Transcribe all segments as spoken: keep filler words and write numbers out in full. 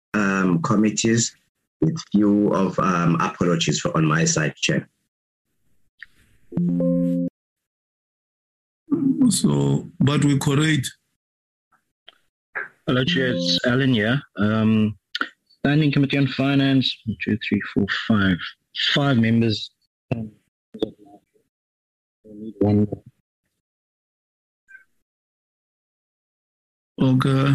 um, committees with few of um, apologies for, on my side, Chair. So, but we correct. Hello, Chair. It's Alan here. Um, Standing Committee on Finance, two, three, four, five. Five members. Um, we need one more. Okay.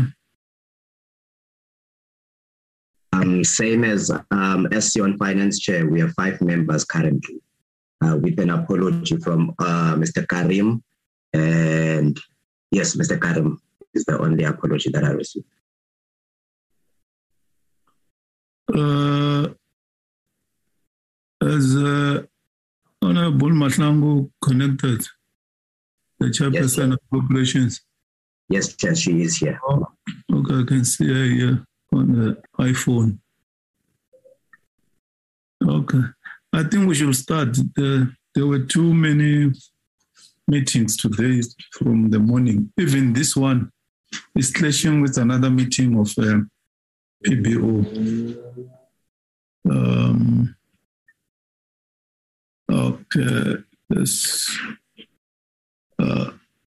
Um, same as um, S C on Finance Chair, we have five members currently, uh, with an apology from uh, Mister Karim. And yes, Mister Karim is the only apology that I received. Uh, as uh, Honorable Mahlangu connected, the chairperson yes, of operations. Yes, Chair, she is here. Oh, okay, I can see her here on the iPhone. Okay, I think we should start. The, there were too many meetings today from the morning. Even this one is clashing with another meeting of uh, P B O. Um, okay, yes. Uh,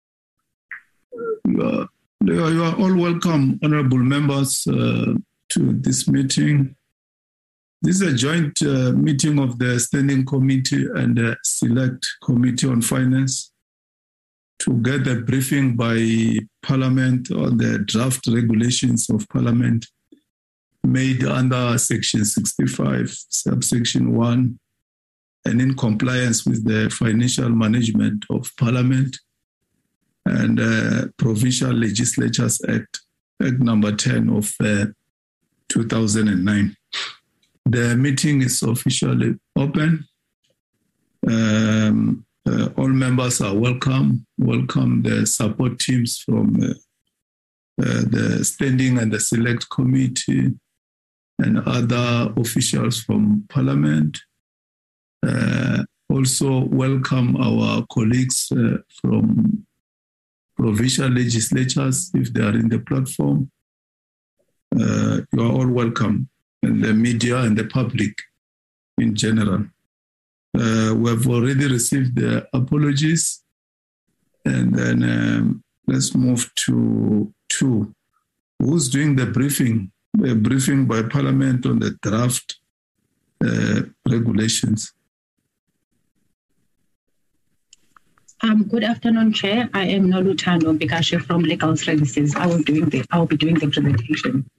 you, are, you are all welcome, honorable members, uh, to this meeting. This is a joint uh, meeting of the Standing Committee and the Select Committee on Finance to get a briefing by Parliament on the draft regulations of Parliament made under Section sixty-five, subsection one, and in compliance with the Financial Management of Parliament and uh, Provincial Legislatures Act, Act number ten of uh, two thousand nine. The meeting is officially open. Um, uh, all members are welcome. Welcome the support teams from uh, uh, the Standing and the Select Committee and other officials from Parliament. Uh, also welcome our colleagues uh, from provincial legislatures if they are in the platform. Uh, you are all welcome, and the media and the public in general. Uh, we have already received the apologies, and then um, let's move to two. Who's doing the briefing? A briefing by Parliament on the draft uh, regulations. Um, good afternoon, Chair. I am Noluthando Bikashe from Legal Services. I will doing the I will be doing the presentation.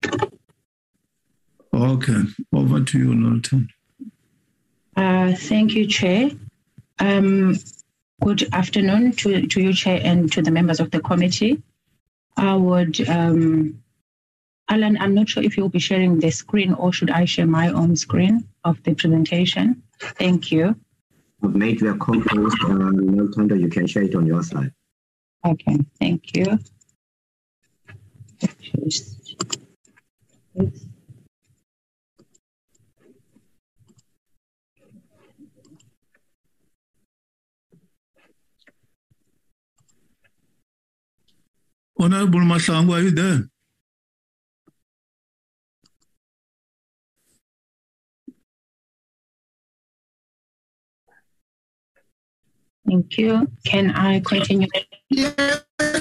Okay, over to you, Noluthando. Uh, thank you, Chair. Um, good afternoon to, to you, Chair, and to the members of the committee. I would. Um, Alan, I'm not sure if you'll be sharing the screen or should I share my own screen of the presentation? Thank you. I've made the compost, uh, Noluthando, you can share it on your side. Okay, thank you. Honorable Mahlangu, are you there? Thank you. Can I continue? Yeah.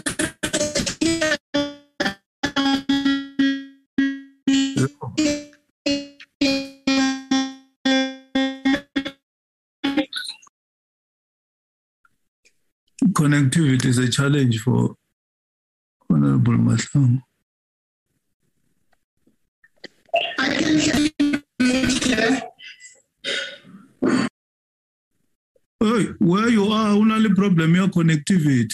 Connectivity is a challenge for Honorable Mahlangu. I can hear you. Hey, where you are, only problem your connectivity.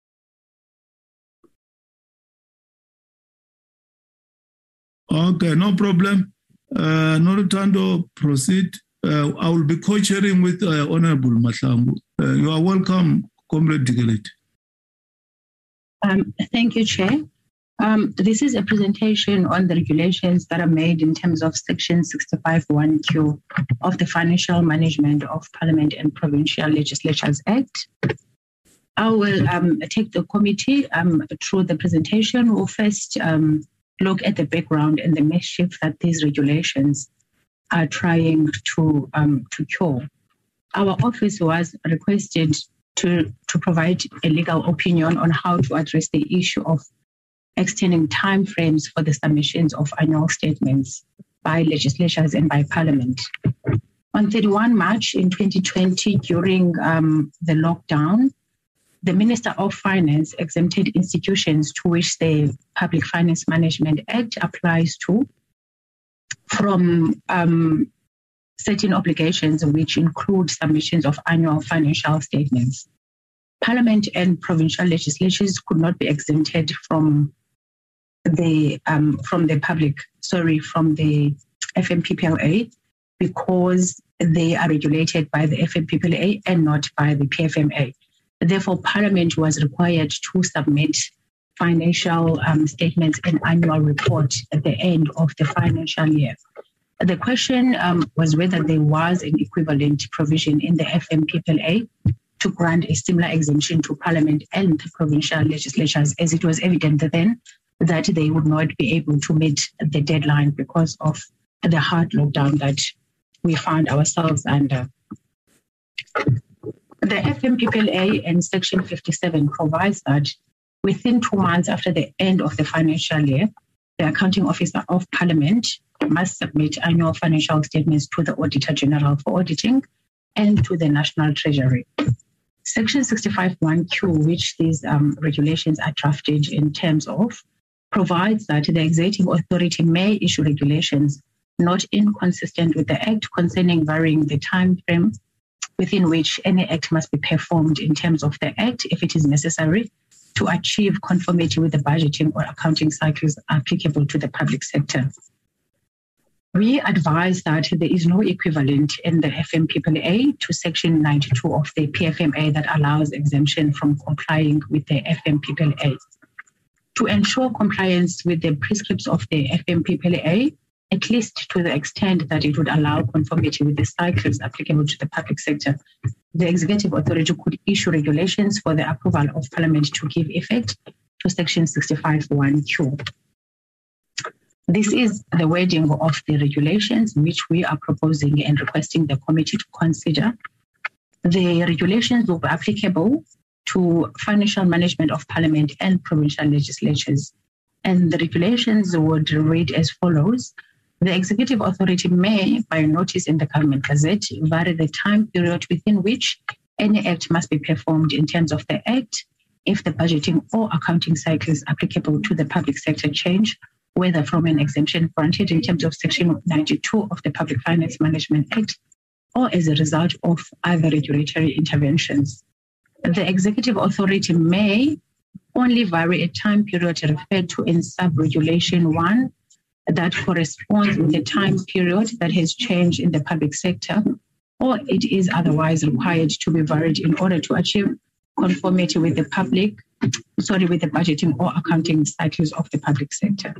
Okay, no problem. Uh, Noluthando, proceed. Uh, I will be co-chairing with uh, Honorable Mahlangu. Uh, you are welcome, Comrade Digelet. Um, thank you, Chair. Um, this is a presentation on the regulations that are made in terms of Section sixty-five one Q of the Financial Management of Parliament and Provincial Legislatures Act. I will um, take the committee um, through the presentation. We'll first um, look at the background and the mischief that these regulations are trying to um, to cure. Our office was requested to, to provide a legal opinion on how to address the issue of extending timeframes for the submissions of annual statements by legislatures and by Parliament. On thirty-first March in twenty twenty, during um, the lockdown, the Minister of Finance exempted institutions to which the Public Finance Management Act applies to from um, certain obligations, which include submissions of annual financial statements. Parliament and provincial legislatures could not be exempted from the um, from the public, sorry, from the F M P P L A because they are regulated by the F M P P L A and not by the P F M A. Therefore, Parliament was required to submit financial um, statements and annual report at the end of the financial year. The question um, was whether there was an equivalent provision in the F M P P L A to grant a similar exemption to Parliament and the provincial legislatures, as it was evident then that they would not be able to meet the deadline because of the hard lockdown that we found ourselves under. The F M P P L A and Section fifty-seven provides that within two months after the end of the financial year, the Accounting Officer of Parliament must submit annual financial statements to the Auditor General for auditing and to the National Treasury. Section sixty-five one Q, which these um, regulations are drafted in terms of, provides that the executive authority may issue regulations not inconsistent with the Act concerning varying the time frame within which any act must be performed in terms of the Act if it is necessary to achieve conformity with the budgeting or accounting cycles applicable to the public sector. We advise that there is no equivalent in the F M P P L A to Section ninety-two of the P F M A that allows exemption from complying with the F M P P L A. To ensure compliance with the prescripts of the F M P P L A, at least to the extent that it would allow conformity with the cycles applicable to the public sector, the executive authority could issue regulations for the approval of Parliament to give effect to Section sixty-five one Q. This is the wording of the regulations which we are proposing and requesting the committee to consider. The regulations will be applicable to financial management of Parliament and provincial legislatures. And the regulations would read as follows. The executive authority may, by notice in the Government Gazette, vary the time period within which any act must be performed in terms of the Act if the budgeting or accounting cycles applicable to the public sector change, whether from an exemption granted in terms of Section ninety-two of the Public Finance Management Act or as a result of other regulatory interventions. The executive authority may only vary a time period referred to in sub-regulation one that corresponds with the time period that has changed in the public sector, or it is otherwise required to be varied in order to achieve conformity with the public, sorry, with the budgeting or accounting cycles of the public sector.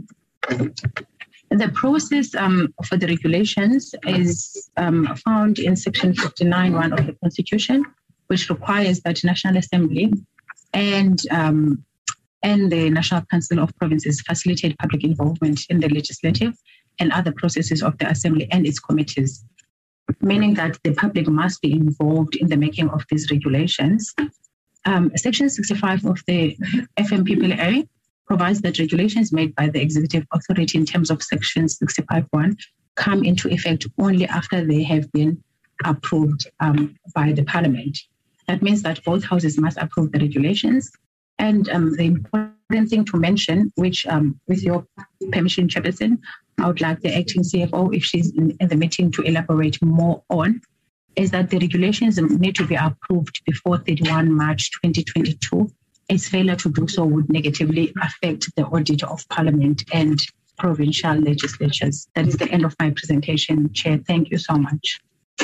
The process um, for the regulations is um, found in Section fifty-nine one of the Constitution, which requires that National Assembly and um, and the National Council of Provinces facilitate public involvement in the legislative and other processes of the Assembly and its committees, meaning that the public must be involved in the making of these regulations. Um, Section sixty-five of the F M P P L A provides that regulations made by the executive authority in terms of Section sixty-five one come into effect only after they have been approved um, by the Parliament. That means that both houses must approve the regulations. And um, the important thing to mention, which um, with your permission, Chairperson, I would like the acting C F O, if she's in, in the meeting, to elaborate more on, is that the regulations need to be approved before thirty-first March twenty twenty-two. Its failure to do so would negatively affect the audit of Parliament and provincial legislatures. That is the end of my presentation, Chair. Thank you so much.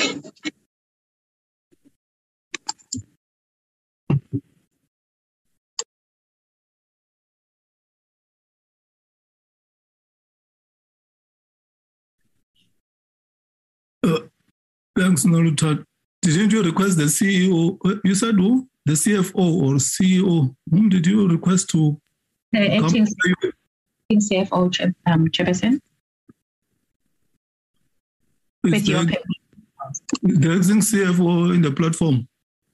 Uh, thanks, Noluta. Didn't you request the C E O? You said who? The C F O or C E O? Whom did you request to The acting, C F O chair, um, Chairperson. With your the, the acting C F O in the platform.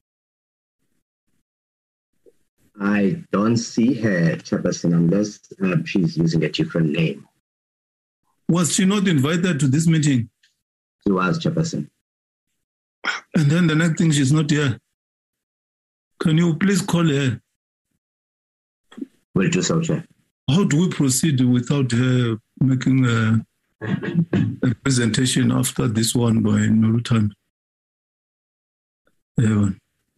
I don't see her, Chairperson, unless uh, she's using a different name. Was she not invited to this meeting? She was, Chairperson. And then the next thing, she's not here. Can you please call her? Will do so, Chair. How do we proceed without her making a, a presentation after this one by Noluthando? Yeah.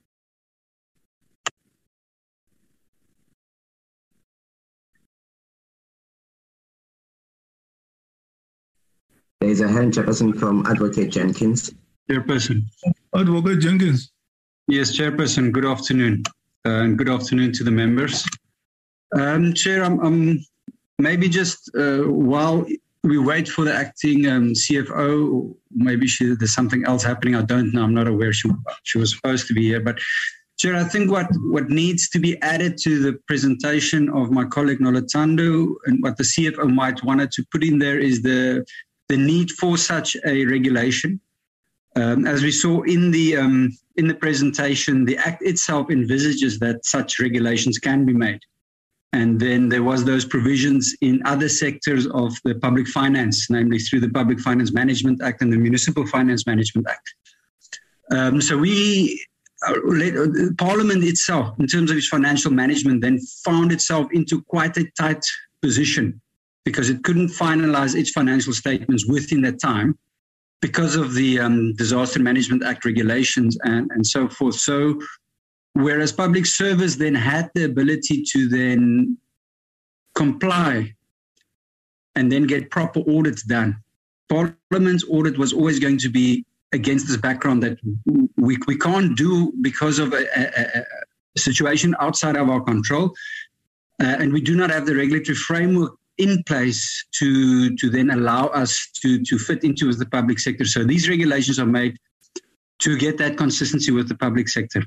There is a hand, Chairperson, from Advocate Jenkins. Chairperson. Advocate Jenkins. Yes, Chairperson. Good afternoon. Uh, and good afternoon to the members. Um, Chair, I'm, I'm maybe just uh, while we wait for the acting um, C F O, maybe she, there's something else happening. I don't know. I'm not aware she, she was supposed to be here. But, Chair, I think what, what needs to be added to the presentation of my colleague Noluthando and what the C F O might wanted to put in there is the, the need for such a regulation. Um, as we saw in the um, in the presentation, the Act itself envisages that such regulations can be made. And then there was those provisions in other sectors of the public finance, namely through the Public Finance Management Act and the Municipal Finance Management Act. Um, so we, uh, Parliament itself, in terms of its financial management, then found itself into quite a tight position because it couldn't finalize its financial statements within that time because of the um, Disaster Management Act regulations and, and so forth. So whereas public service then had the ability to then comply and then get proper audits done, Parliament's audit was always going to be against this background that we, we can't do because of a, a, a situation outside of our control. Uh, and we do not have the regulatory framework in place to, to then allow us to, to fit into the public sector. So these regulations are made to get that consistency with the public sector.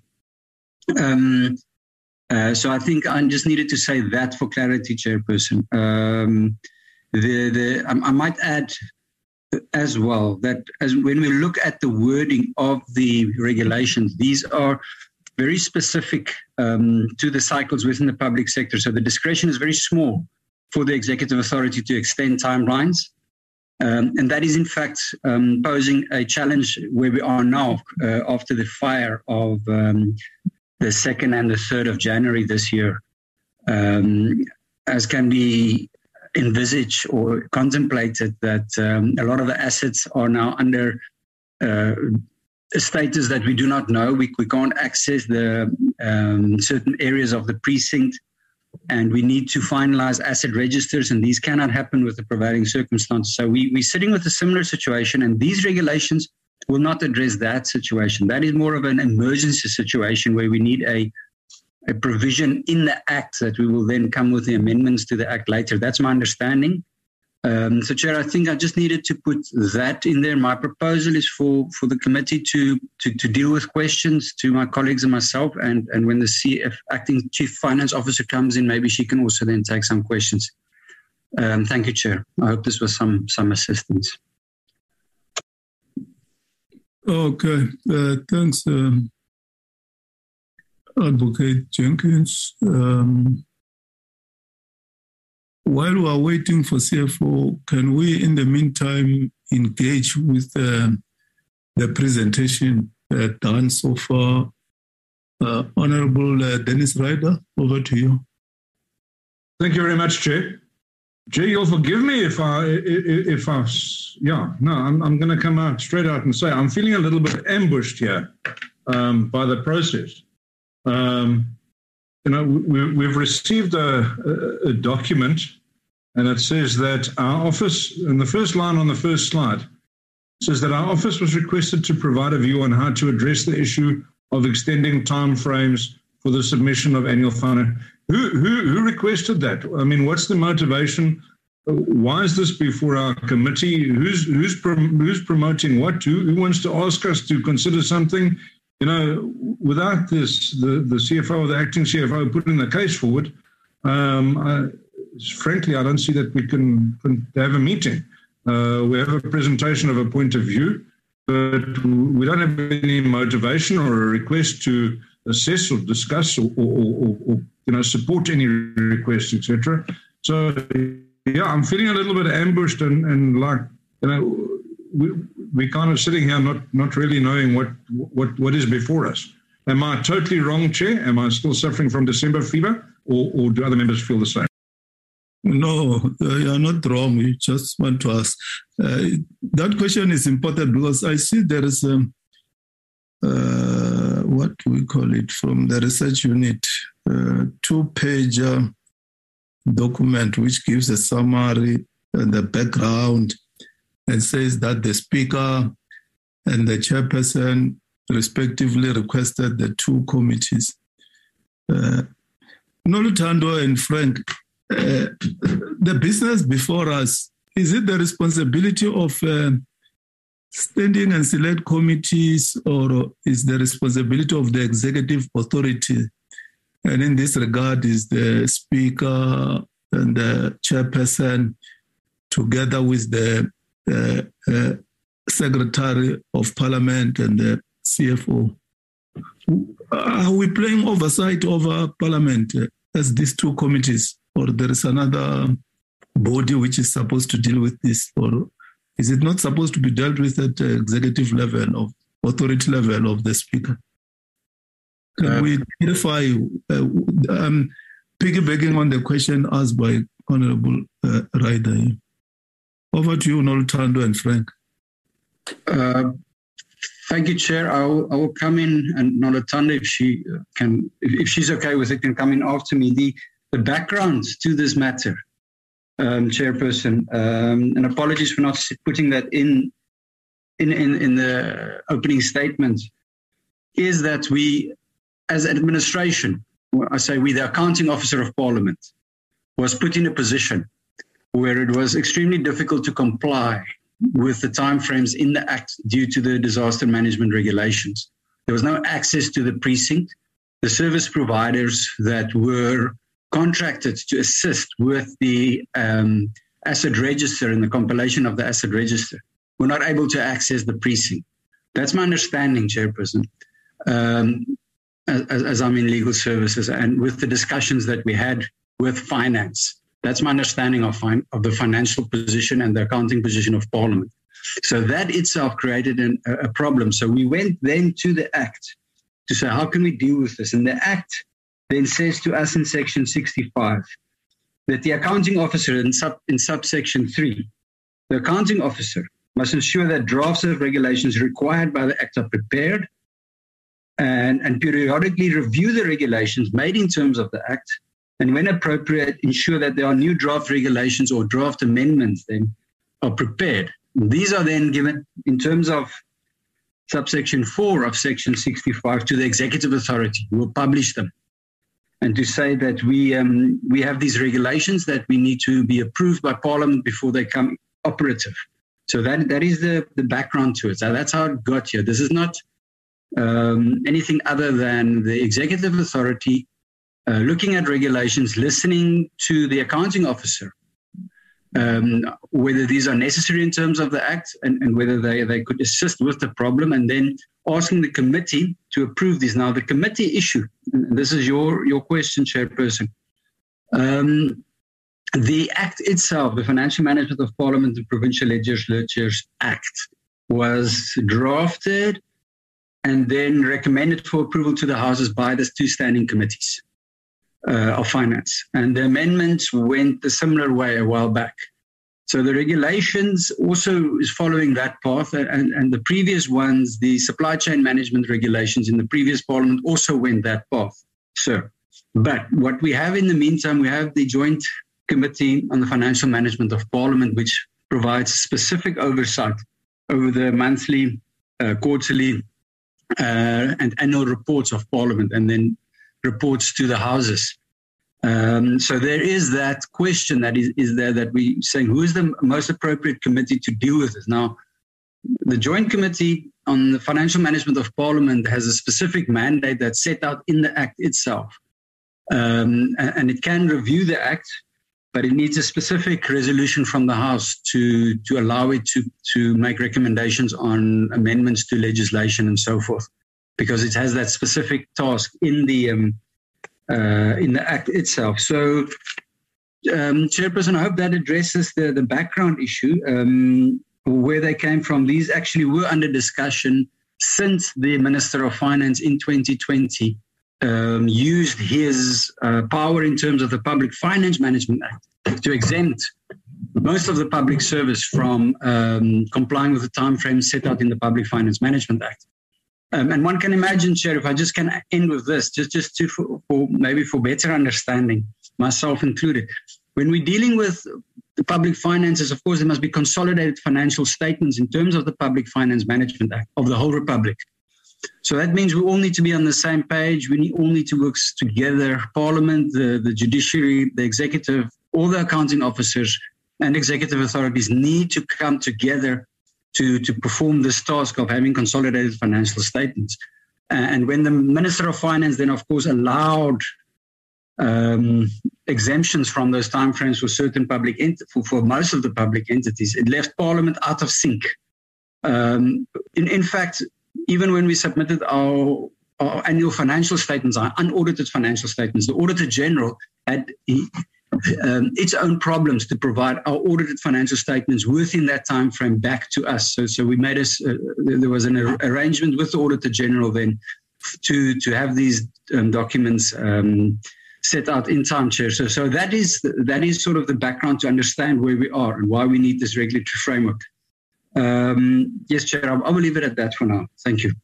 Um, uh, so I think I just needed to say that for clarity, Chairperson. Um, the, the, I, I might add as well that as when we look at the wording of the regulations, these are very specific um, to the cycles within the public sector. So the discretion is very small for the executive authority to extend timelines. Um, and that is, in fact, um, posing a challenge where we are now uh, after the fire of um, the second and the third of January this year. Um, as can be envisaged or contemplated that um, a lot of the assets are now under uh, a status that we do not know. We, we can't access the um, certain areas of the precinct. And we need to finalize asset registers, and these cannot happen with the prevailing circumstances. So we, we're sitting with a similar situation, and these regulations will not address that situation. That is more of an emergency situation where we need a, a provision in the Act that we will then come with the amendments to the Act later. That's my understanding. Um, so, Chair, I think I just needed to put that in there. My proposal is for, for the committee to, to, to deal with questions to my colleagues and myself. And, and when the C F Acting Chief Finance Officer comes in, maybe she can also then take some questions. Um, thank you, Chair. I hope this was some, some assistance. Okay. Uh, thanks, um, Advocate Jenkins. Um, While we are waiting for C F O, can we, in the meantime, engage with uh, the presentation uh, done so far? Uh, Honorable uh, Dennis Ryder, over to you. Thank you very much, Chair. Chair, you'll forgive me if I, if I, yeah, no, I'm, I'm going to come out straight out and say I'm feeling a little bit ambushed here um, by the process. Um, You know, we, we've received a, a, a document, and it says that our office, in the first line on the first slide, says that our office was requested to provide a view on how to address the issue of extending timeframes for the submission of annual finance. Who, who, who requested that? I mean, what's the motivation? Why is this before our committee? Who's who's prom- who's promoting what? Who, who wants to ask us to consider something? You know, without this, the, the C F O or the acting C F O putting the case forward, um, I, frankly, I don't see that we can, can have a meeting. Uh, we have a presentation of a point of view, but we don't have any motivation or a request to assess or discuss or, or, or, or you know, support any requests, et cetera. So, yeah, I'm feeling a little bit ambushed and, and like, you know, we, we're kind of sitting here not, not really knowing what, what, what is before us. Am I totally wrong, Chair? Am I still suffering from December fever, or, or do other members feel the same? No, uh, you're not wrong. We just want to ask. Uh, that question is important because I see there is a, uh, what do we call it, from the research unit, uh, two-page uh, document which gives a summary and the background and says that the speaker and the chairperson respectively requested the two committees. Uh, Noluthando and Frank, uh, the business before us, is it the responsibility of uh, standing and select committees, or is the responsibility of the executive authority? And in this regard, is the speaker and the chairperson together with the uh, uh, secretary of parliament and the C F O. Are we playing oversight over parliament as these two committees, or there is another body which is supposed to deal with this, or is it not supposed to be dealt with at the executive level, of authority level of the speaker? Can uh, we clarify, uh, um, piggybacking on the question asked by Honorable uh, Ryder? Over to you, Noluthando and Frank. Uh, thank you, Chair. I will, I will come in, and Noluthando, if she can, if, if she's okay with it, can come in after me. The, the background to this matter, um, Chairperson, um, and apologies for not putting that in, in, in, in the opening statement, is that we, as administration, I say we, the accounting officer of Parliament, was put in a position where it was extremely difficult to comply with the timeframes in the Act due to the disaster management regulations. There was no access to the precinct. The service providers that were contracted to assist with the um, asset register and the compilation of the asset register were not able to access the precinct. That's my understanding, Chairperson, um, as, as I'm in legal services, and with the discussions that we had with finance. That's my understanding of, fin- of the financial position and the accounting position of Parliament. So that itself created an, a problem. So we went then to the Act to say, how can we deal with this? And the Act then says to us in Section sixty-five that the accounting officer in, sub, in subsection three, the accounting officer must ensure that drafts of regulations required by the Act are prepared and, and periodically review the regulations made in terms of the Act, and when appropriate, ensure that there are new draft regulations or draft amendments then are prepared. These are then given in terms of subsection four of section sixty-five to the executive authority, who will publish them. And to say that we um, we have these regulations that we need to be approved by Parliament before they come operative. So that that is the, the background to it. So that's how it got here. This is not um, anything other than the executive authority Uh, looking at regulations, listening to the accounting officer, um, whether these are necessary in terms of the Act and, and whether they, they could assist with the problem, and then asking the committee to approve these. Now, the committee issue, and this is your, your question, Chairperson. Um, the Act itself, the Financial Management of Parliament and Provincial Legislatures Act, was drafted and then recommended for approval to the Houses by the two standing committees Uh, of finance. And the amendments went a similar way a while back. So the regulations also is following that path, and, and the previous ones, the supply chain management regulations in the previous Parliament also went that path. So, but what we have in the meantime, we have the Joint Committee on the Financial Management of Parliament, which provides specific oversight over the monthly, uh, quarterly, uh, and annual reports of Parliament, and then reports to the Houses. Um, so there is that question that is, is there that we saying who is the most appropriate committee to deal with this. Now, the Joint Committee on the Financial Management of Parliament has a specific mandate that's set out in the Act itself. Um, and, and it can review the Act but it needs a specific resolution from the House to, to allow it to, to make recommendations on amendments to legislation and so forth, because it has that specific task in the um, uh, in the Act itself. So, um, Chairperson, I hope that addresses the, the background issue, um, where they came from. These actually were under discussion since the Minister of Finance in twenty twenty um, used his uh, power in terms of the Public Finance Management Act to exempt most of the public service from um, complying with the timeframes set out in the Public Finance Management Act. Um, and one can imagine, Chair, if I just can end with this, just, just to, for, for maybe for better understanding, myself included, when we're dealing with the public finances, of course, there must be consolidated financial statements in terms of the Public Finance Management Act of the whole Republic. So that means we all need to be on the same page. We need, all need to work together. Parliament, the, the judiciary, the executive, all the accounting officers and executive authorities need to come together to, to perform this task of having consolidated financial statements. And when the Minister of Finance then, of course, allowed um, exemptions from those timeframes for certain public ent- for, for most of the public entities, it left Parliament out of sync. Um, in, in fact, even when we submitted our, our annual financial statements, our unaudited financial statements, the Auditor General had um, its own problems to provide our audited financial statements within that time frame back to us. So, so we made us. Uh, there was an ar- arrangement with the Auditor General then to to have these um, documents um, set out in time, Chair. So, so that is that is sort of the background to understand where we are and why we need this regulatory framework. Um, yes, Chair, I will leave it at that for now. Thank you.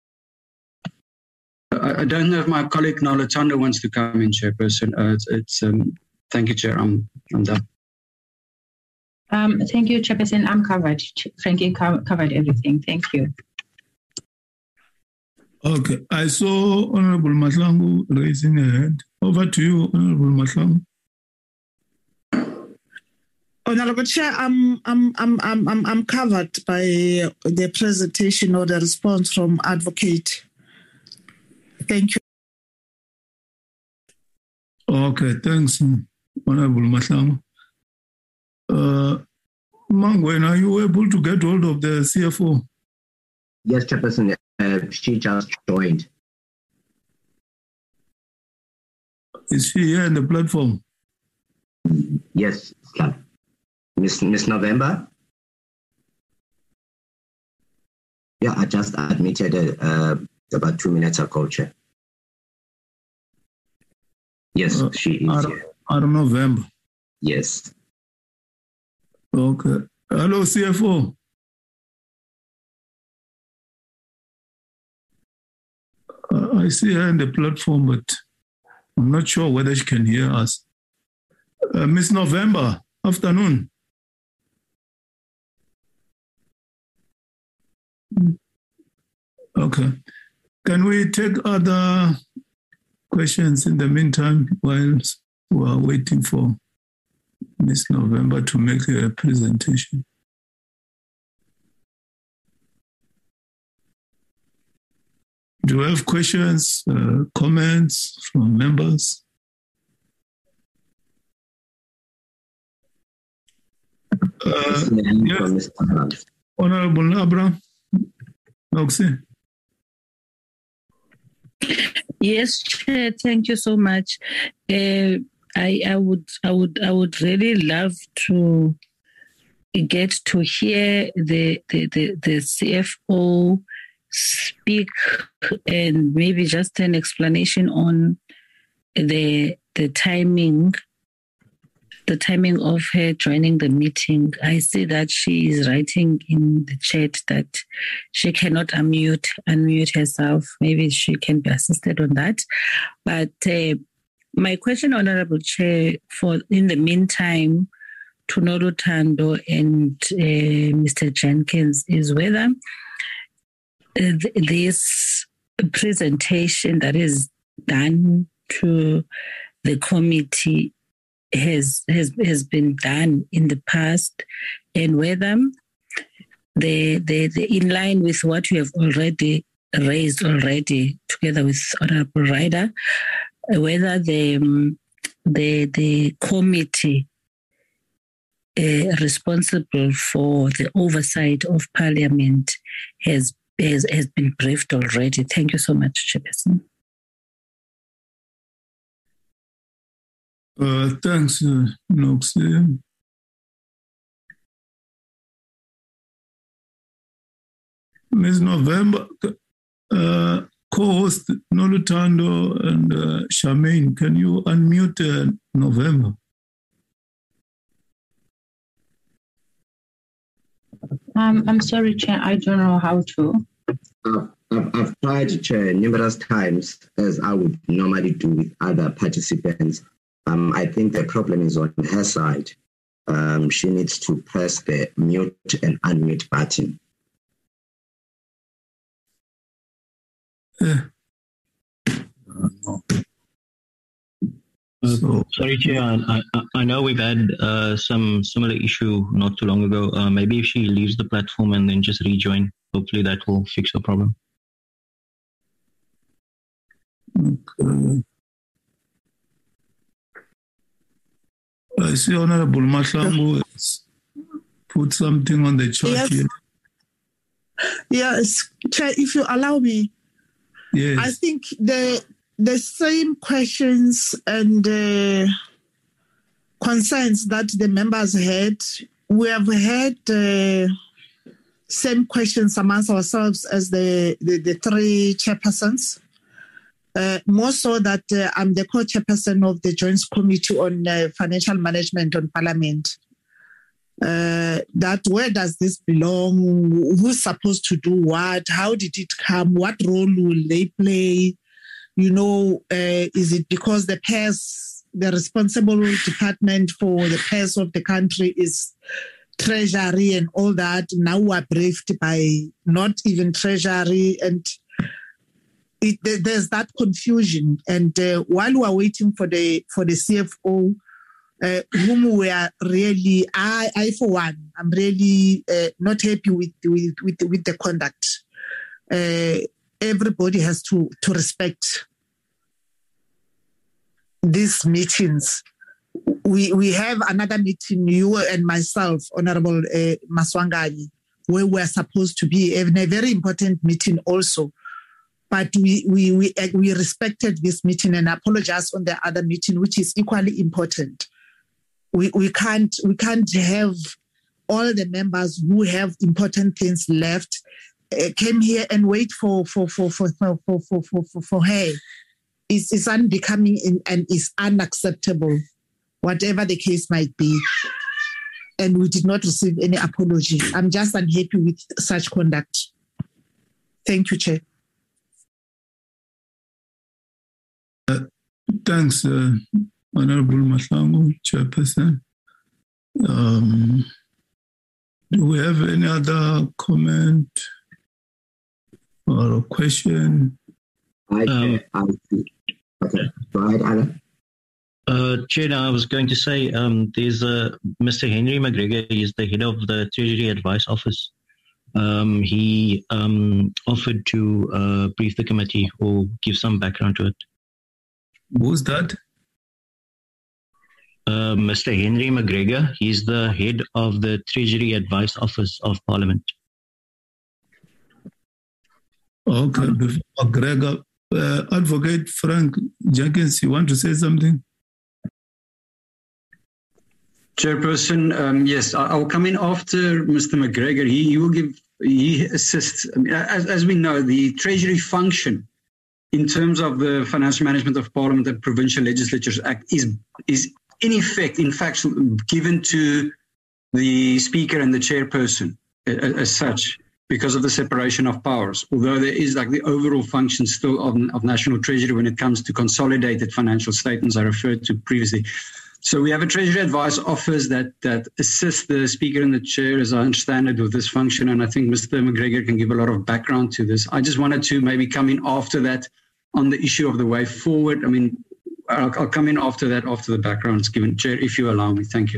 I, I don't know if my colleague Nala Chanda wants to come in, Chairperson. Uh, it's, it's um, thank you, Chair. I'm I'm done. Um, thank you, Chairperson. I'm covered. Frankie co- covered everything. Thank you. Okay, I saw Honorable Mahlangu raising a hand. Over to you, Honorable Mahlangu. Honorable Chair, I'm I'm I'm I'm I'm I'm covered by the presentation or the response from Advocate. Thank you. Okay, thanks, Honorable Mahlangu. Uh, Mangwen, are you able to get hold of the C F O? Yes, Chairperson. Uh, she just joined. Is she here in the platform? Yes, Miss Miss November. Yeah, I just admitted uh, about two minutes ago, Chair. Yes, uh, she is out, here. Out of November. Yes. Okay. Hello, C F O. Uh, I see her in the platform, but I'm not sure whether she can hear us. Uh, Miss November, afternoon. Okay. Can we take other questions in the meantime while we are waiting for Miss November to make a presentation? Do you have questions, uh, comments from members? Uh, yes. Honorable Abraham. Noxie. Yes, Chair. Thank you so much. Uh, I, I would, I would, I would really love to get to hear the the the, the C F O speak and maybe just an explanation on the the timing, the timing of her joining the meeting. I see that she is writing in the chat that she cannot unmute unmute herself. Maybe she can be assisted on that. But uh, my question, Honorable Chair, for in the meantime, to Noluthando and uh, Mister Jenkins, is whether uh, this presentation that is done to the committee has has has been done in the past, and whether the the, the in line with what we have already raised already together with Honorable Ryder, whether the um, the the committee uh, responsible for the oversight of Parliament has, has, has been briefed already. Thank you so much, Chairperson. Uh, thanks, uh, Noxie. Miz November, uh, co-host Nolutando and uh, Charmaine, can you unmute uh, November? Um, I'm sorry, Chair, I don't know how to. Uh, I've, I've tried, Chair, numerous times, as I would normally do with other participants. Um, I think the problem is on her side. Um, she needs to press the mute and unmute button. Yeah. Uh, so, sorry, Chair. I, I, I know we've had uh, some similar issue not too long ago. Uh, maybe if she leaves the platform and then just rejoin, hopefully that will fix the problem. Okay. I see Honorable Mahlangu has put something on the chat yes. here. Yes, Chair, if you allow me. Yes. I think the the same questions and uh, concerns that the members had, we have had uh, same questions amongst ourselves as the, the, the three chairpersons. Uh, more so that uh, I'm the co-chairperson of the Joint Committee on uh, Financial Management on Parliament. Uh, that where does this belong? Who's supposed to do what? How did it come? What role will they play? You know, uh, is it because the pairs, the responsible department for the pairs of the country is Treasury and all that? Now we're briefed by not even Treasury, and it, there's that confusion. And uh, while we're waiting for the for the C F O, Uh, whom we are really, I, I for one, I'm really uh, not happy with with with, with the conduct. Uh, everybody has to to respect these meetings. We we have another meeting, you and myself, Honorable uh, Maswangani, where we are supposed to be in a very important meeting also. But we we we we respected this meeting and apologized on the other meeting, which is equally important. We we can't we can't have all the members who have important things left uh, came here and wait for for for for for for for, for, for her. It's, it's unbecoming and is unacceptable, whatever the case might be. And we did not receive any apology. I'm just unhappy with such conduct. Thank you, Chair. Uh, thanks. Uh... Honorable Mahlangu, Chairperson. Um, do we have any other comment or a question? I, um, I, okay, go ahead, Alan. Uh, Chair, I was going to say um, there's uh, Mister Henry McGregor. He is the head of the Treasury Advice Office. Um, he um, offered to uh, brief the committee or give some background to it. Who's that? Uh, Mister Henry McGregor, he's the head of the Treasury Advice Office of Parliament. Okay, before McGregor, uh, Advocate Frank Jenkins, you want to say something? Chairperson, um, yes, I will come in after Mister McGregor. He, he will give, he assists. I mean, as, as we know, the Treasury function in terms of the Financial Management of Parliament and Provincial Legislatures Act is is in effect, in fact, given to the Speaker and the Chairperson as, as such, because of the separation of powers. Although there is like the overall function still of, of National Treasury when it comes to consolidated financial statements I referred to previously. So we have a Treasury Advice Office that that assists the Speaker and the Chair, as I understand it, with this function. And I think Mister McGregor can give a lot of background to this. I just wanted to maybe come in after that on the issue of the way forward. I mean, I'll, I'll come in after that, after the background is given. Chair, if you allow me. Thank you.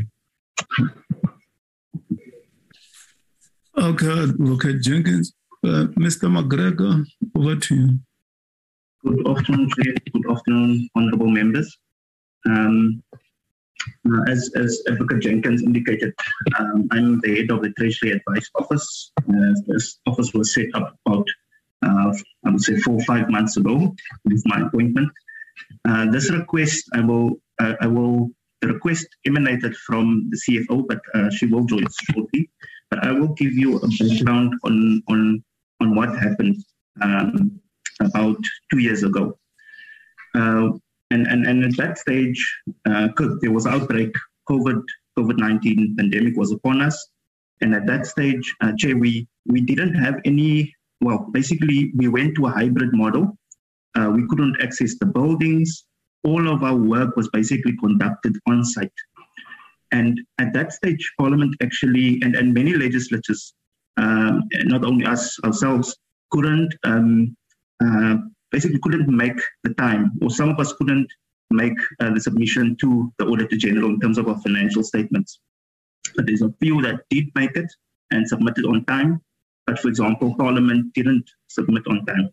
Okay, okay, Jenkins. Uh, Mister McGregor, over to you. Good afternoon, Chair. Good afternoon, honourable members. Um, Uh, as, as Advocate Jenkins indicated, um, I'm the head of the Treasury Advice Office. Uh, this office was set up about, uh, I would say, four or five months ago with my appointment. Uh, this request, I will, uh, I will. The request emanated from the C F O, but uh, she will join shortly. But I will give you a background on on on what happened um, about two years ago. Uh, and, and and at that stage, uh, there was an outbreak. COVID COVID nineteen pandemic was upon us, and at that stage, uh, Jay, we we didn't have any. Well, basically, we went to a hybrid model. Uh, we couldn't access the buildings. All of our work was basically conducted on site. And at that stage, Parliament actually, and, and many legislatures, um, not only us ourselves, couldn't, um, uh, basically couldn't make the time, or some of us couldn't make uh, the submission to the Auditor General in terms of our financial statements. But there's a few that did make it and submitted on time. But for example, Parliament didn't submit on time.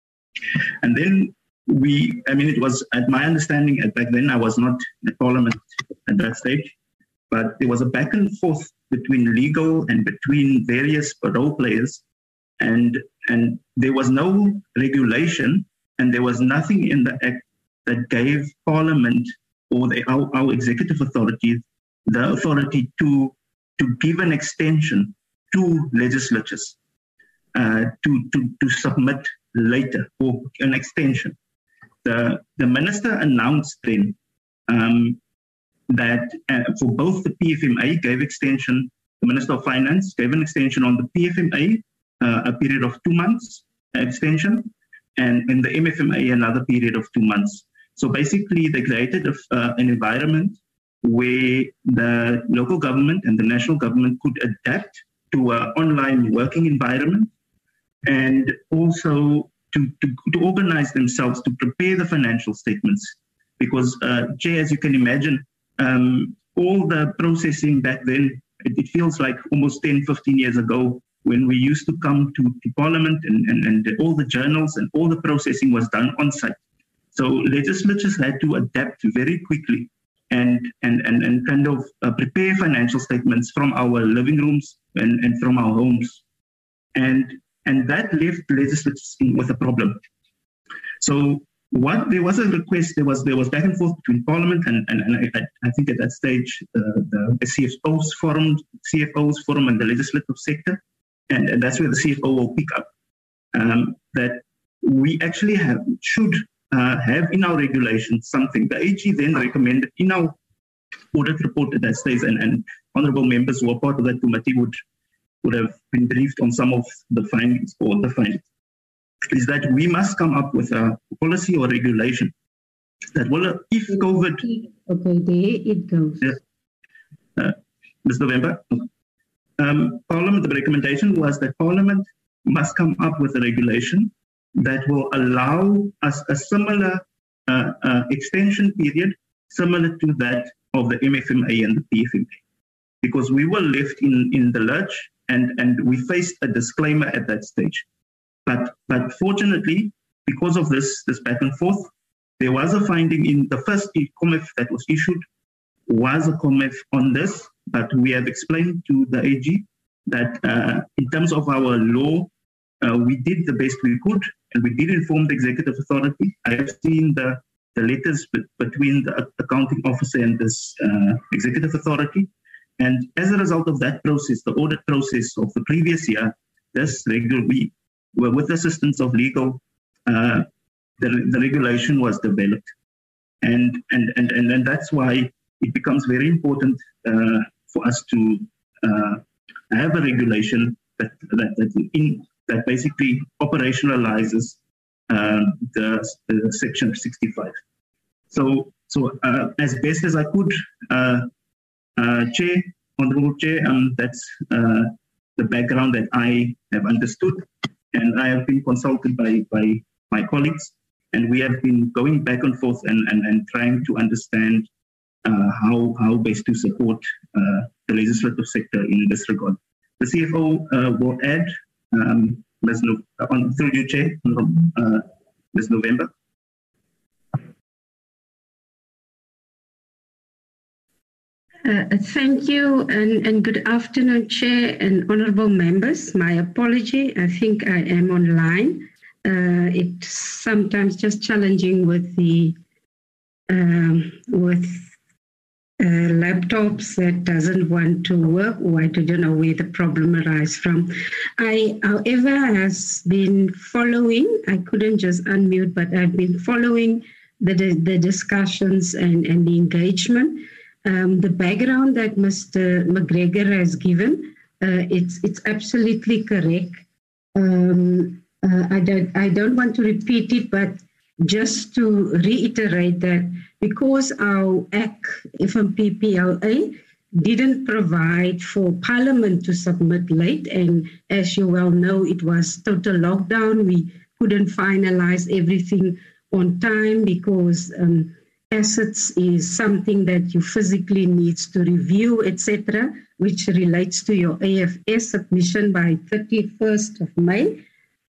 And then we, I mean, it was, at my understanding, at back then, I was not at Parliament at that stage, but there was a back and forth between legal and between various role players, and and there was no regulation, and there was nothing in the Act that gave Parliament or the, our, our executive authority the authority to to give an extension to legislatures uh, to, to, to submit later, or an extension. The, the minister announced then um, that uh, for both the P F M A gave extension, the Minister of Finance gave an extension on the P F M A, uh, a period of two months extension, and in the M F M A, another period of two months. So basically, they created a, uh, an environment where the local government and the national government could adapt to an online working environment, and also to, to, to organize themselves to prepare the financial statements. Because, uh, Jay, as you can imagine, um, all the processing back then, it, it feels like almost ten, fifteen years ago, when we used to come to, to Parliament, and, and, and all the journals and all the processing was done on site. So legislatures had to adapt very quickly and and and, and kind of uh, prepare financial statements from our living rooms and, and from our homes. And and that left legislatures with a problem. So what there was a request, there was there was back and forth between Parliament and, and, and I, I think at that stage uh, the, the C F Os forum, C F Os forum and the legislative sector, and, and that's where the C F O will pick up, um, that we actually have should Uh, have in our regulations something. The A G then recommended in our audit report at that stage, and, and honourable members who are part of that committee would would have been briefed on some of the findings or the findings, is that we must come up with a policy or regulation that will, if COVID... Okay, there it goes. Yes. Uh, this November. Um, Parliament, the recommendation was that Parliament must come up with a regulation that will allow us a similar uh, uh, extension period, similar to that of the M F M A and the P F M A. Because we were left in, in the lurch, and, and we faced a disclaimer at that stage. But but fortunately, because of this, this back and forth, there was a finding in the first C O M E F that was issued, was a C O M E F on this, but we have explained to the A G that uh, in terms of our law, Uh, we did the best we could, and we did inform the executive authority. I have seen the, the letters be- between the accounting officer and this uh, executive authority. And as a result of that process, the audit process of the previous year, this regular, we were with the assistance of legal, uh, the, the regulation was developed. And, and, and, and, and that's why it becomes very important uh, for us to uh, have a regulation that, that, that in that basically operationalizes uh, the, the section sixty-five. So, so uh, as best as I could, uh, uh, Chair, Honourable Chair, um, that's uh, the background that I have understood, and I have been consulted by, by my colleagues, and we have been going back and forth and, and, and trying to understand uh, how, how best to support uh, the legislative sector in this regard. The C F O uh, will add Um, this no, on through you, Chair, uh, this November. Uh, thank you and, and good afternoon, Chair and honourable members. My apology, I think I am online. Uh, it's sometimes just challenging with the um, with uh, laptops that doesn't want to work, or I don't know where the problem arises from. I, however, has been following. I couldn't just unmute, but I've been following the the discussions and, and the engagement. Um, the background that Mister McGregor has given, uh, it's it's absolutely correct. Um, uh, I don't I don't want to repeat it, but just to reiterate that because our A C, F M P P L A, didn't provide for Parliament to submit late, and as you well know, it was total lockdown. We couldn't finalize everything on time because um, assets is something that you physically needs to review, et cetera, which relates to your A F S submission by thirty-first of May.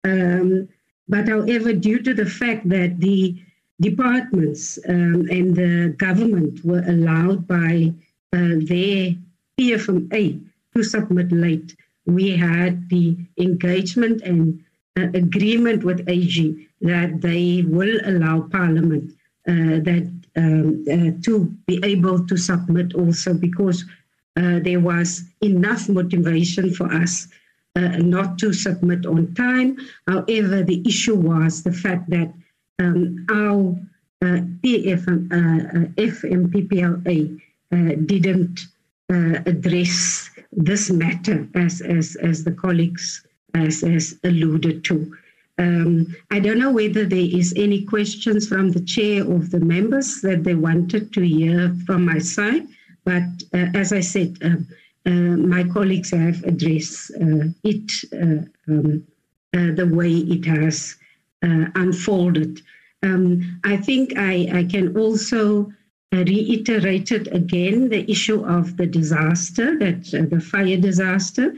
Um, but however, due to the fact that the departments um, and the government were allowed by uh, their P F M A to submit late, we had the engagement and uh, agreement with A G that they will allow Parliament uh, that um, uh, to be able to submit also, because uh, there was enough motivation for us uh, not to submit on time. However, the issue was the fact that um, our uh, P F M, uh, uh, F M P P L A uh, didn't uh, address this matter as, as, as the colleagues as, as alluded to. Um, I don't know whether there is any questions from the chair of the members that they wanted to hear from my side, but uh, as I said, uh, uh, my colleagues have addressed uh, it uh, um, uh, the way it has uh, unfolded. Um, I think I, I can also uh, reiterate it again, the issue of the disaster, that uh, the fire disaster.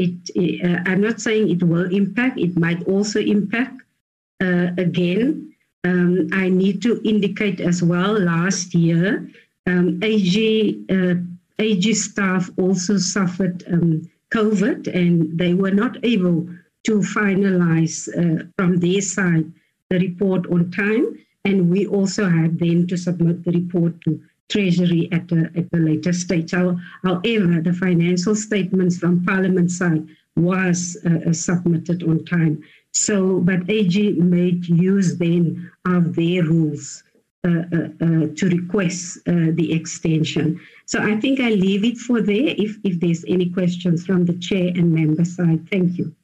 It, uh, I'm not saying it will impact, it might also impact. Uh, again, um, I need to indicate as well, last year, um, A G, uh, A G staff also suffered um, COVID, and they were not able to finalize uh, from their side the report on time. And we also had then to submit the report to Treasury at a, at a later stage. However, the financial statements from Parliament side was uh, submitted on time. So, but A G made use then of their rules uh, uh, uh, to request uh, the extension. So I think I leave it for there if, if there's any questions from the chair and member side. Thank you.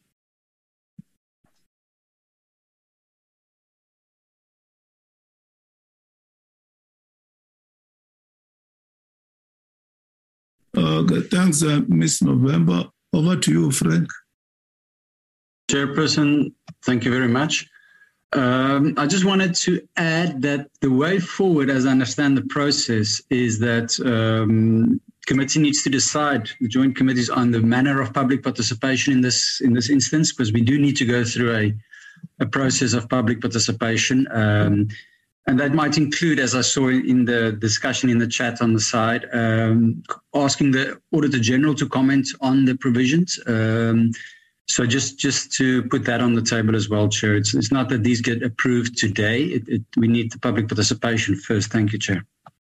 Uh, thanks, uh, Miz November. Over to you, Frank. Chairperson, thank you very much. Um, I just wanted to add that the way forward, as I understand the process, is that um, committee needs to decide, the joint committees, on the manner of public participation in this in this instance, because we do need to go through a, a process of public participation. Um, And that might include, as I saw in the discussion in the chat on the side, um, asking the Auditor General to comment on the provisions. Um, so just, just to put that on the table as well, Chair. It's, it's not that these get approved today. It, it, we need the public participation first. Thank you, Chair.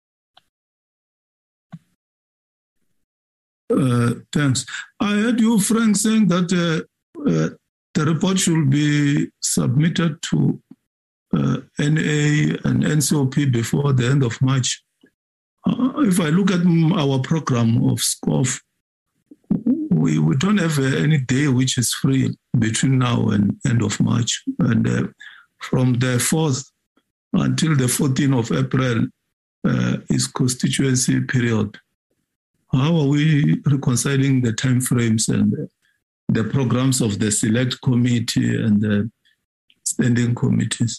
Uh, thanks. I heard you, Frank, saying that uh, uh, the report should be submitted to Uh, N A and N C O P before the end of March. Uh, if I look at our program of SCOF, we, we don't have uh, any day which is free between now and end of March. And uh, from the fourth until the fourteenth of April uh, is constituency period. How are we reconciling the timeframes and uh, the programs of the select committee and the standing committees?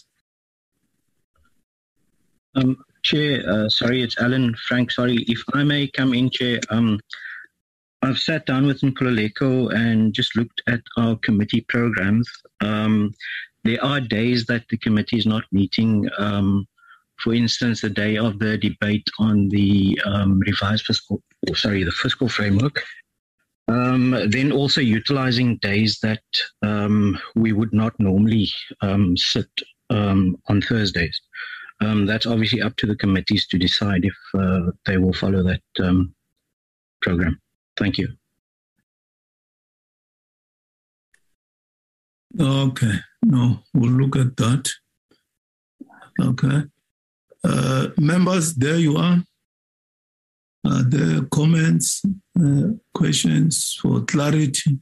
Um, Chair, uh, sorry, it's Alan. Frank, sorry, if I may come in, Chair. Um, I've sat down with Nkululeko and just looked at our committee programs. Um, there are days that the committee is not meeting. Um, for instance, the day of the debate on the um, revised fiscal or sorry, the fiscal framework. Um, then also utilizing days that um, we would not normally um, sit um, on Thursdays. Um, that's obviously up to the committees to decide if uh, they will follow that um, program. Thank you. Okay, no, we'll look at that. Okay. Uh, members, there you are. Are there comments, uh, questions for clarity?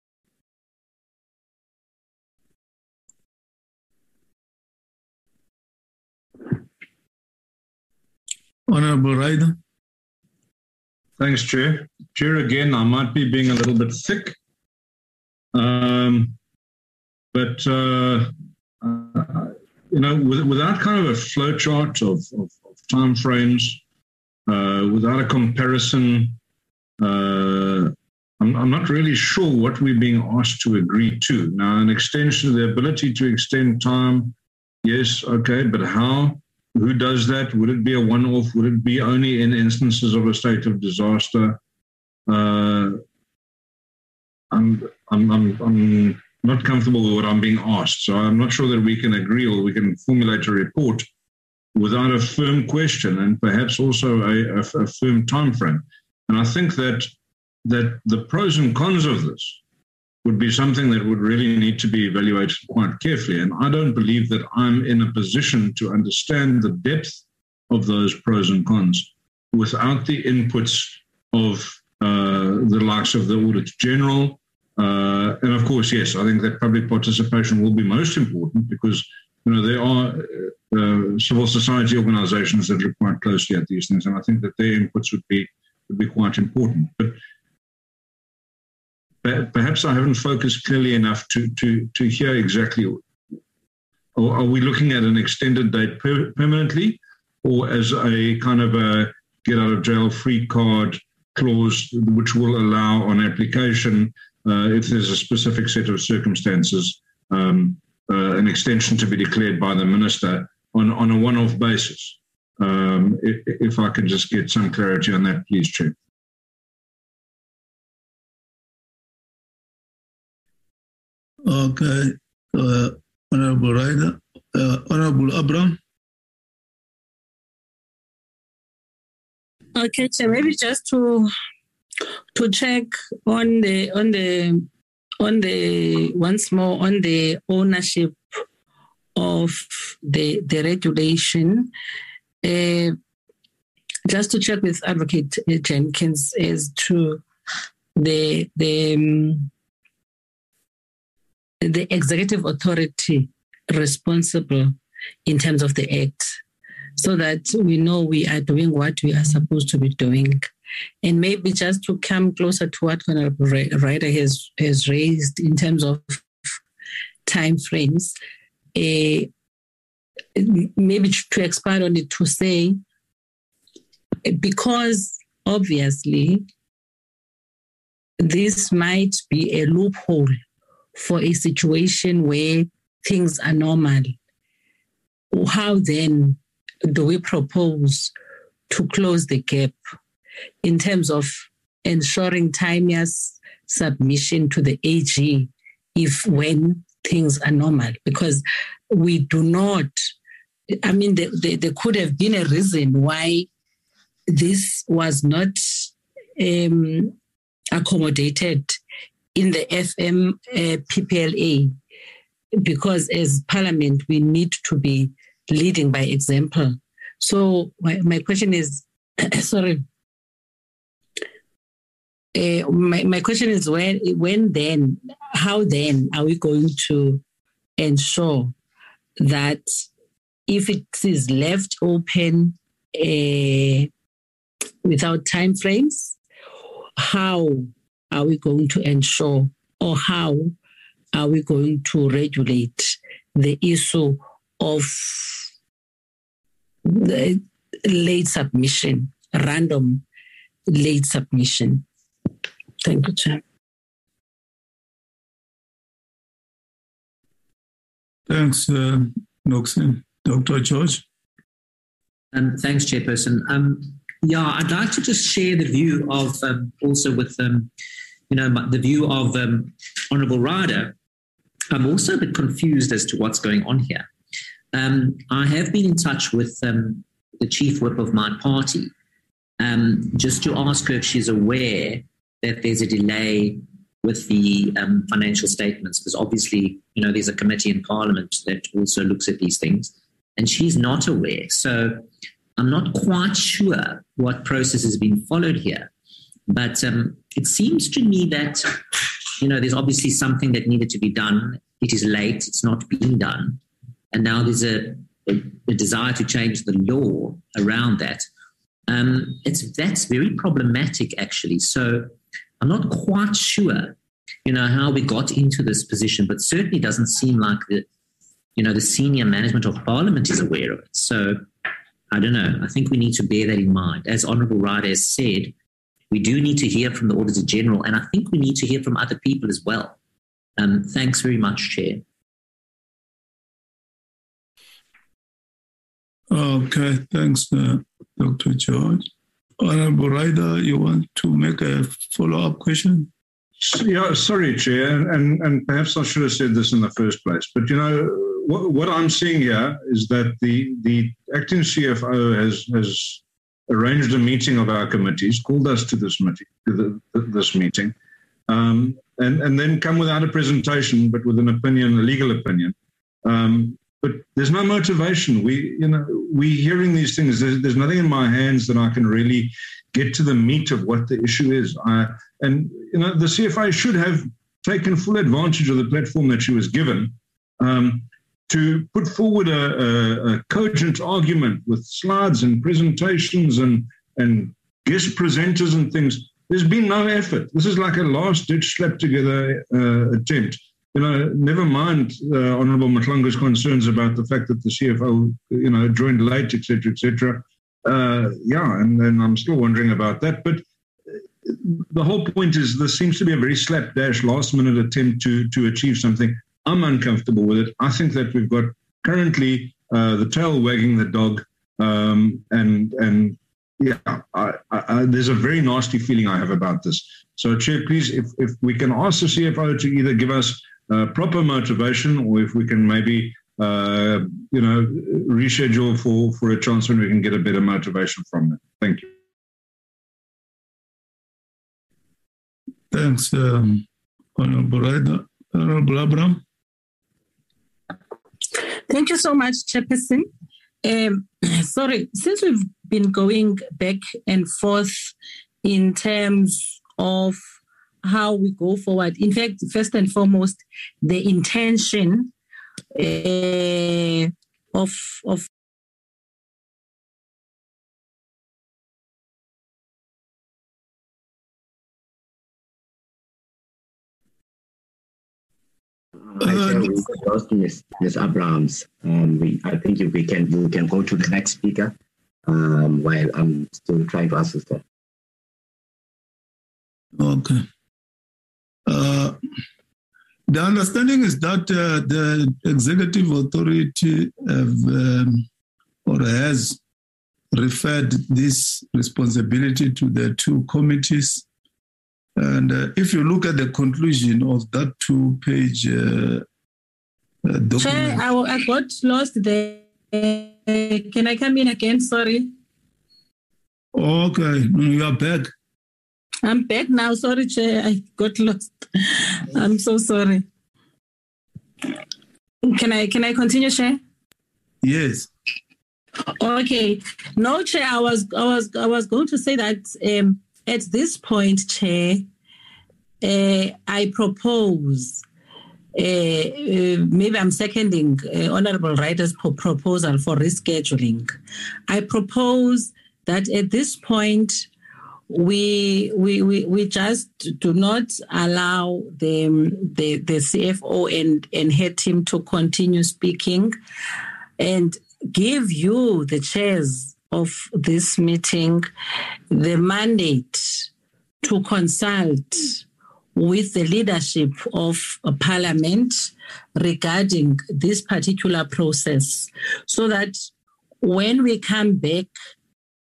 Honorable Ryder. Thanks, Chair. Chair, again, I might be being a little bit thick. Um, but, uh, uh, you know, with, without kind of a flow chart of, of, of time frames, uh, without a comparison, uh, I'm, I'm not really sure what we're being asked to agree to. Now, an extension, the ability to extend time, yes, okay, but how? Who does that? Would it be a one-off? Would it be only in instances of a state of disaster? Uh, I'm, I'm, I'm, I'm not comfortable with what I'm being asked, so I'm not sure that we can agree or we can formulate a report without a firm question and perhaps also a, a, a firm time frame. And I think that that the pros and cons of this would be something that would really need to be evaluated quite carefully. And I don't believe that I'm in a position to understand the depth of those pros and cons without the inputs of uh, the likes of the Auditor General. Uh, and of course, yes, I think that public participation will be most important because, you know, there are uh, civil society organizations that look quite closely at these things. And I think that their inputs would be, would be quite important. But perhaps I haven't focused clearly enough to, to, to hear exactly, or are we looking at an extended date per, permanently or as a kind of a get out of jail free card clause which will allow on application, uh, if there's a specific set of circumstances, um, uh, an extension to be declared by the minister on, on a one-off basis? Um, if, if I can just get some clarity on that, please, Chair. Okay, uh, Honorable Ryder, uh, Honorable Abraham. Okay, so maybe just to to check on the on the on the once more on the ownership of the the regulation. Uh, just to check with Advocate Jenkins as to the the. Um, the executive authority responsible in terms of the Act so that we know we are doing what we are supposed to be doing. And maybe just to come closer to what Honorable Ryder has, has raised in terms of time frames, uh, maybe to expand on it to say, because obviously this might be a loophole for a situation where things are normal, how then do we propose to close the gap in terms of ensuring timely submission to the A G if when things are normal? Because we do not, I mean, there, there, there could have been a reason why this was not um, accommodated in the F M uh, P P L A, because as Parliament, we need to be leading by example. So my, my question is, sorry, uh, my, my question is when, when then, how then are we going to ensure that if it is left open uh, without timeframes, how are we going to ensure, or how are we going to regulate the issue of the late submission, random late submission? Thank you, Chair. Thanks, uh, Noxen. Doctor George. Um, thanks, Chairperson. Um, Yeah, I'd like to just share the view of um, also with, um, you know, the view of um, Honourable Ryder. I'm also a bit confused as to what's going on here. Um, I have been in touch with um, the chief whip of my party um, just to ask her if she's aware that there's a delay with the um, financial statements, because obviously, you know, there's a committee in Parliament that also looks at these things, and she's not aware. So I'm not quite sure what process is being followed here, but um, it seems to me that, you know, there's obviously something that needed to be done. It is late. It's not being done. And now there's a, a, a desire to change the law around that. Um, it's that's very problematic, actually. So I'm not quite sure, you know, how we got into this position, but certainly doesn't seem like the, you know, the senior management of Parliament is aware of it. So I don't know. I think we need to bear that in mind. As Honourable Ryder has said, we do need to hear from the Auditor General, and I think we need to hear from other people as well. Um, thanks very much, Chair. Okay, thanks, uh, Doctor George. Honourable Ryder, you want to make a follow-up question? Yeah, sorry, Chair, and, and perhaps I should have said this in the first place, but, you know, what, what I'm seeing here is that the, the acting C F O has, has arranged a meeting of our committees, called us to this meeting, to the, this meeting, um, and, and then come without a presentation, but with an opinion, a legal opinion. Um, but there's no motivation. We, you know, we hearing these things. There's, there's nothing in my hands that I can really get to the meat of what the issue is. I, and, you know, the C F O should have taken full advantage of the platform that she was given um, to put forward a, a, a cogent argument with slides and presentations and, and guest presenters and things. There's been no effort. This is like a last-ditch slap-together uh, attempt. You know, never mind uh, Honourable Matlonga's concerns about the fact that the C F O, you know, joined late, et cetera, et cetera. Uh, yeah, and then I'm still wondering about that. But the whole point is this seems to be a very slapdash, last-minute attempt to to achieve something. I'm uncomfortable with it. I think that we've got currently uh, the tail wagging the dog, um, and and yeah, I, I, there's a very nasty feeling I have about this. So, Chair, please, if if we can ask the C F O to either give us uh, proper motivation, or if we can maybe uh, you know reschedule for for a chance when we can get a better motivation from them. Thank you. Thanks, um, Honourable Ryder. Honourable Abraham. Thank you so much, Chairperson. Um, sorry, since we've been going back and forth in terms of how we go forward, in fact, first and foremost, the intention uh, of of Uh, we lost Miz Miz Abrahams. Um, we, I think if we can, you can go to the next speaker um, while I'm still trying to assist her. Okay. Uh, the understanding is that uh, the executive authority have, um, or has referred this responsibility to the two committees. And uh, if you look at the conclusion of that two-page uh, uh, document... Chair, I, I got lost there. Uh, can I come in again? Sorry. Okay, you are back. I'm back now. Sorry, Chair. I got lost. I'm so sorry. Can I can I continue, Chair? Yes. Okay. No, Chair. I was I was I was going to say that. Um, At this point, Chair, uh, I propose, uh, uh, maybe I'm seconding uh, Honourable Ryder's pro- proposal for rescheduling. I propose that at this point, we we we, we just do not allow the, the, the C F O and, and her team to continue speaking, and give you, the chairs of this meeting, the mandate to consult with the leadership of Parliament regarding this particular process, so that when we come back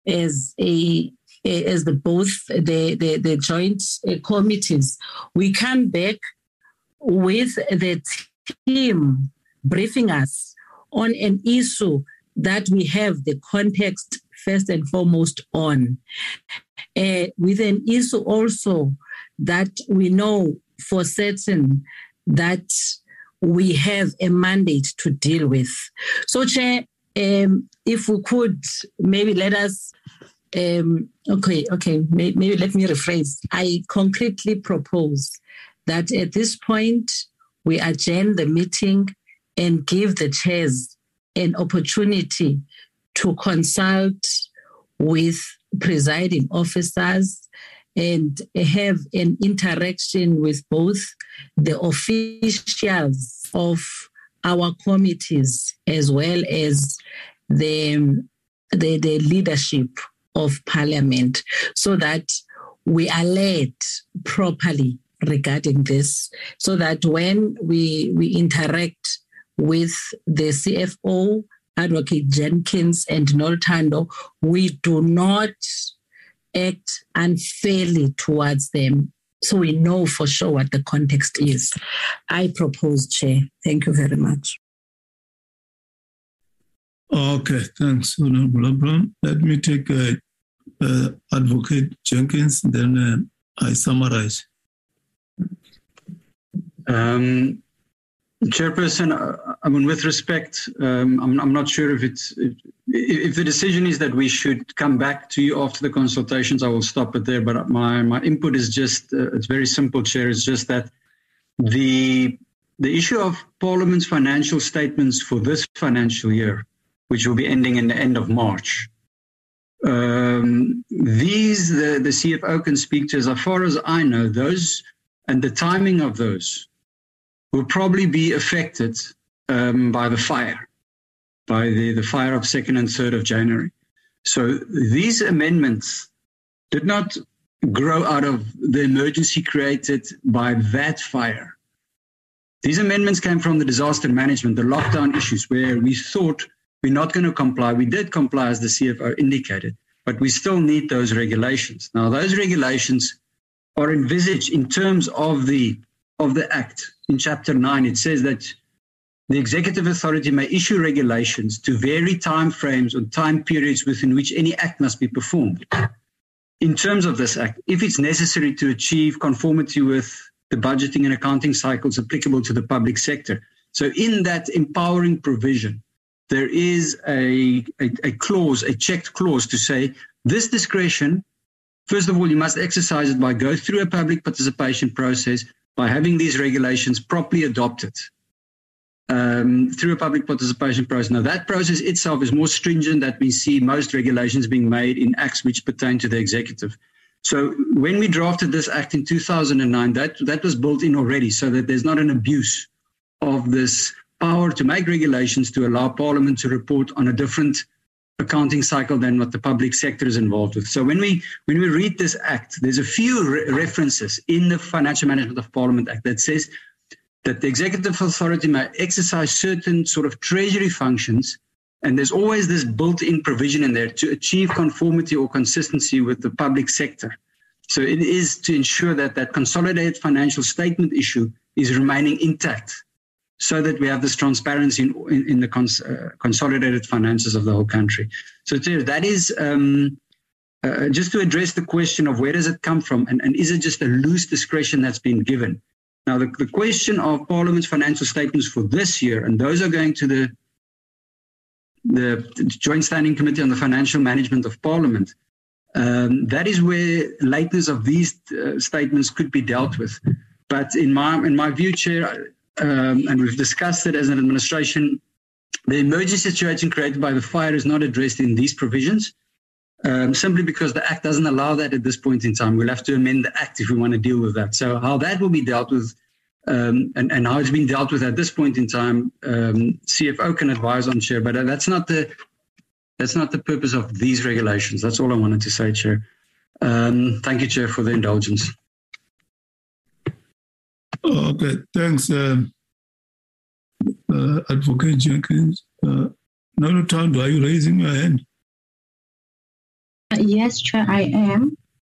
as a as the both the the, the joint committees, we come back with the team briefing us on an issue that we have the context first and foremost on, uh, with an issue also that we know for certain that we have a mandate to deal with. So, Chair, um, if we could maybe let us, um, okay, okay, may, maybe let me rephrase. I concretely propose that at this point, we adjourn the meeting and give the chairs an opportunity to consult with presiding officers and have an interaction with both the officials of our committees as well as the, the, the leadership of Parliament, so that we alert properly regarding this, so that when we, we interact with the C F O, Advocate Jenkins and Noltando, we do not act unfairly towards them, so we know for sure what the context is. I propose, Chair. Thank you very much. Okay, thanks, Honorable Abraham. Let me take uh, uh, Advocate Jenkins, then uh, I summarize. Um, Chairperson, I mean, with respect, um, I'm, I'm not sure if it's if, if the decision is that we should come back to you after the consultations. I will stop it there. But my my input is just uh, it's very simple, Chair. It's just that the the issue of Parliament's financial statements for this financial year, which will be ending in the end of March. Um, these the the C F O can speak to, as far as I know, those and the timing of those will probably be affected um, by the fire, by the, the fire of second and third of January. So these amendments did not grow out of the emergency created by that fire. These amendments came from the disaster management, the lockdown issues, where we thought we're not going to comply. We did comply, as the C F O indicated, but we still need those regulations. Now, those regulations are envisaged in terms of the of the Act. In Chapter nine, it says that the executive authority may issue regulations to vary time frames or time periods within which any act must be performed. In terms of this Act, if it's necessary to achieve conformity with the budgeting and accounting cycles applicable to the public sector. So in that empowering provision, there is a, a, a clause, a checked clause to say this discretion, first of all, you must exercise it by going through a public participation process, by having these regulations properly adopted um, through a public participation process. Now, that process itself is more stringent than we see most regulations being made in acts which pertain to the executive. So when we drafted this act in two thousand nine, that, that was built in already so that there's not an abuse of this power to make regulations to allow Parliament to report on a different accounting cycle than what the public sector is involved with. So when we when we read this act, there's a few re- references in the Financial Management of Parliament Act that says that the executive authority may exercise certain sort of treasury functions, and there's always this built-in provision in there to achieve conformity or consistency with the public sector. So it is to ensure that that consolidated financial statement issue is remaining intact, so that we have this transparency in, in, in the cons, uh, consolidated finances of the whole country. So that is um, uh, just to address the question of where does it come from, and, and is it just a loose discretion that's been given? Now, the, the question of Parliament's financial statements for this year, and those are going to the, the Joint Standing Committee on the Financial Management of Parliament, um, that is where lateness of these uh, statements could be dealt with. But in my, in my view, Chair, Um, and we've discussed it as an administration, the emergency situation created by the fire is not addressed in these provisions, um, simply because the Act doesn't allow that at this point in time. We'll have to amend the Act if we want to deal with that. So how that will be dealt with um, and, and how it's been dealt with at this point in time, um, C F O can advise on, Chair, but that's not the that's not the purpose of these regulations. That's all I wanted to say, Chair. Um, thank you, Chair, for the indulgence. Okay, thanks, uh, uh, Advocate Jenkins. Uh, Nolutando, are you raising your hand? Yes, Chair, I am.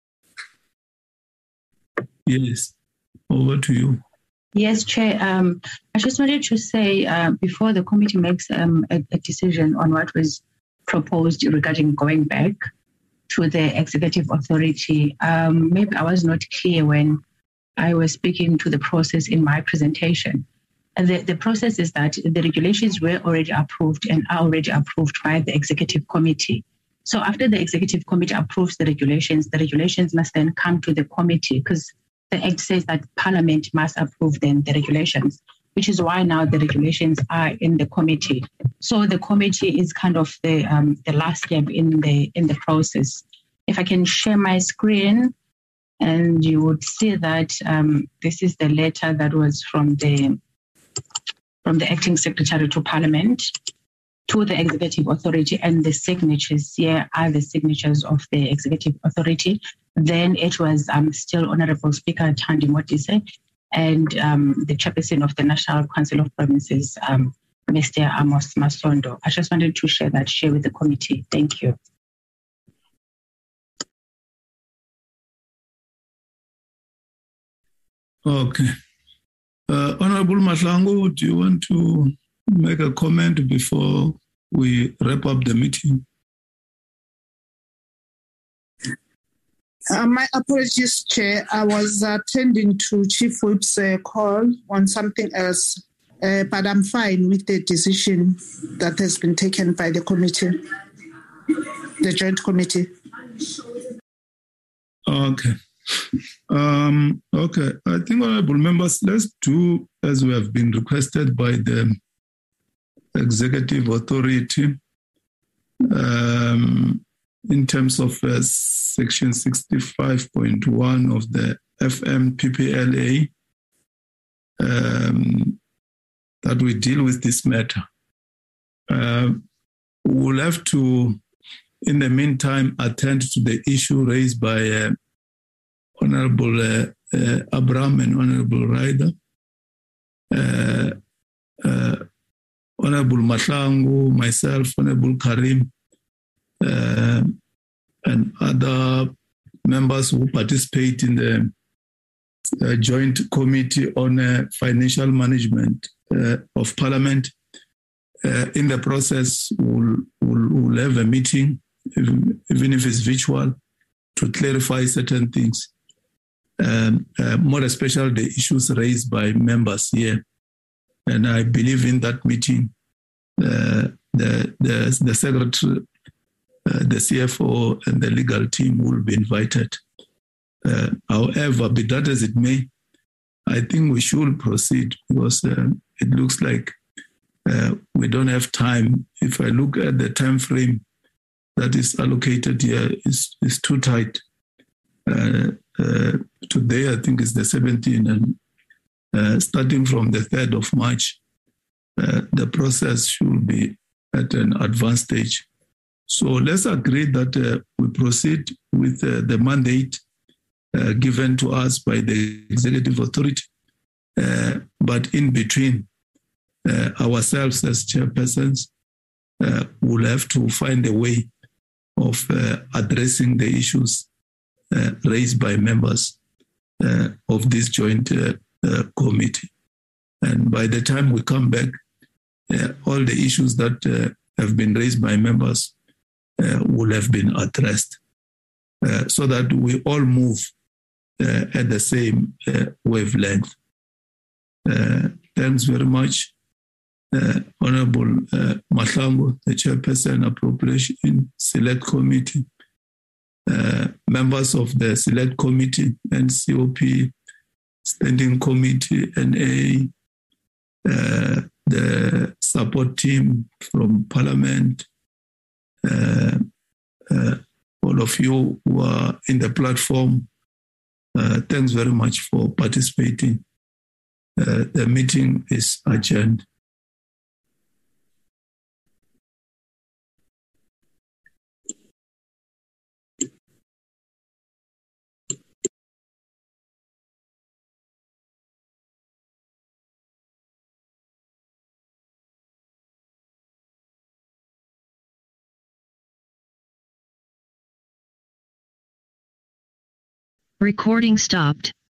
Yes, over to you. Yes, Chair. Um, I just wanted to say uh, before the committee makes um, a, a decision on what was proposed regarding going back to the executive authority, um, maybe I was not clear when I was speaking to the process in my presentation. And the, the process is that the regulations were already approved and are already approved by the executive committee. So after the executive committee approves the regulations, the regulations must then come to the committee because the Act says that Parliament must approve then the regulations, which is why now the regulations are in the committee. So the committee is kind of the um, the last step in the in the process. If I can share my screen, and you would see that um, this is the letter that was from the from the acting secretary to Parliament to the executive authority, and the signatures here are the signatures of the executive authority. Then it was um, still Honorable Speaker Thandi Modise and um, the chairperson of the National Council of Provinces, um, Mister Amos Masondo. I just wanted to share that share with the committee. Thank you. Okay. Uh, Honorable Mahlangu, do you want to make a comment before we wrap up the meeting? Uh, my apologies, Chair. I was attending to Chief Whip's uh, call on something else, uh, but I'm fine with the decision that has been taken by the committee, the joint committee. Okay. Um, okay. I think, honorable members, let's do as we have been requested by the executive authority. Um, in terms of uh, section sixty-five point one of the F M P P L A, um, that we deal with this matter. Uh, we'll have to, in the meantime, attend to the issue raised by uh, Honorable uh, uh, Abraham and Honorable Ryder, uh, uh, Honorable Mahlangu, myself, Honorable Karim, uh, and other members who participate in the uh, Joint Committee on uh, Financial Management uh, of Parliament. Uh, in the process, we'll, we'll, we'll have a meeting, even, even if it's virtual, to clarify certain things, um, uh, more especially the issues raised by members here. And I believe in that meeting, uh, the, the, the Secretary, uh, the C F O and the legal team will be invited. Uh, however, be that as it may, I think we should proceed because uh, it looks like uh, we don't have time. If I look at the time frame that is allocated here, is is too tight. Uh, uh, today, I think it's the seventeenth, and uh, starting from the third of March, uh, the process should be at an advanced stage. So let's agree that uh, we proceed with uh, the mandate uh, given to us by the executive authority, uh, but in between, uh, ourselves as chairpersons uh, will have to find a way of uh, addressing the issues uh, raised by members uh, of this joint uh, uh, committee. And by the time we come back, uh, all the issues that uh, have been raised by members uh, will have been addressed uh, so that we all move uh, at the same uh, wavelength. Uh, thanks very much. Uh, Honorable uh, Mahlangu, the Chairperson Appropriation Select Committee, uh, members of the Select Committee, N C O P, Standing Committee, N A, uh, the support team from Parliament, uh, uh, all of you who are in the platform, uh, thanks very much for participating. Uh, the meeting is adjourned. Recording stopped.